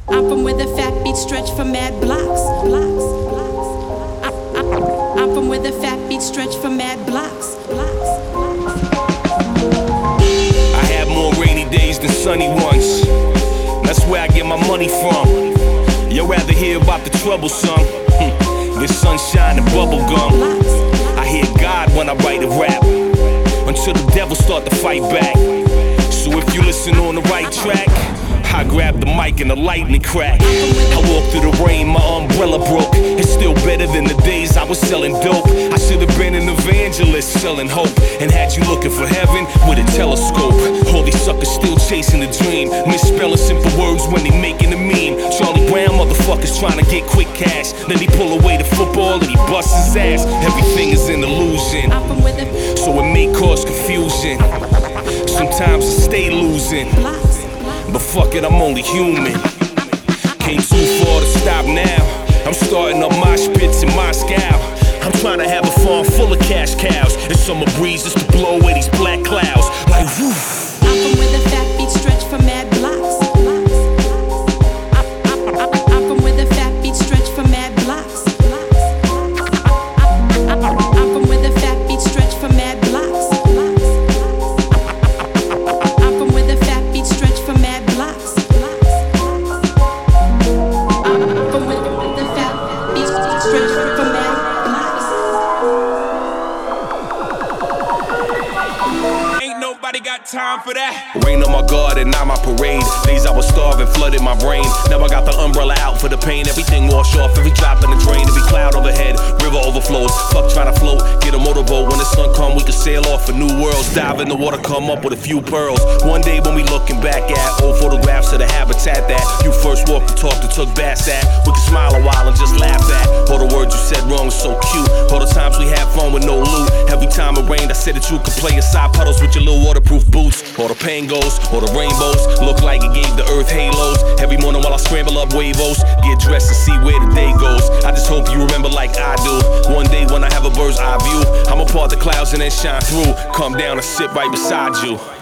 I'm from where the fat beats stretch for mad blocks. I'm from where the fat beats stretch for mad blocks. I have more rainy days than sunny ones. That's where I get my money from. You'd rather hear about the trouble, son, than sunshine and bubble gum. I hear God when I write a rap, until the devil start to fight back. So if you listen on the right track, I grab the mic and the lightning crack. I walk through the rain, my umbrella broke. It's still better than the days I was selling dope. I should have been an evangelist selling hope, and had you looking for heaven with a telescope. All these suckers still chasing the dream, misspelling simple words when they making a meme. Charlie Brown motherfuckers trying to get quick cash, then he pull away the football and he busts his ass. Everything is an illusion, so it may cause confusion. Sometimes I stay losing, but fuck it, I'm only human. Came too far to stop now. I'm starting up mosh pits in Moscow. I'm trying to have a farm full of cash cows and summer breezes to blow away these black clouds. Like woof. I'm from where the fat beats stretch for mad blocks. I'm from where the fat beats stretch for mad blocks. I'm from where the fat beats stretch for mad blocks. I'm from where the fat beats stretch for mad blocks. I'm from where the fat beats stretch for mad blocks. Ain't nobody got time for that. Rain on my garden, not my parade. Days I was starving, flooded my brain. Now I got the umbrella out for the pain. Everything wash off, every drop in the drain. Every cloud overhead, river overflows. Fuck trying to float, get a motorboat. When the sun come, we can sail off for new worlds. Dive in the water, come up with a few pearls. One day when we looking back at old photographs of the habitat that you first walked and talked and took baths at, we can smile a while and just laugh at all the words you said wrong is so cute. All the times we had fun with no loot. Every time it rained, I said that you could play inside puddles with your little waterproof boots. All the pain goes, all the rainbows look like it gave the earth halos. Every morning while I scramble up huevos, get dressed to see where the day goes. I just hope you remember like I do. One day when I have a bird's eye view, I'ma part the clouds and then shine through. Come down and sit right beside you.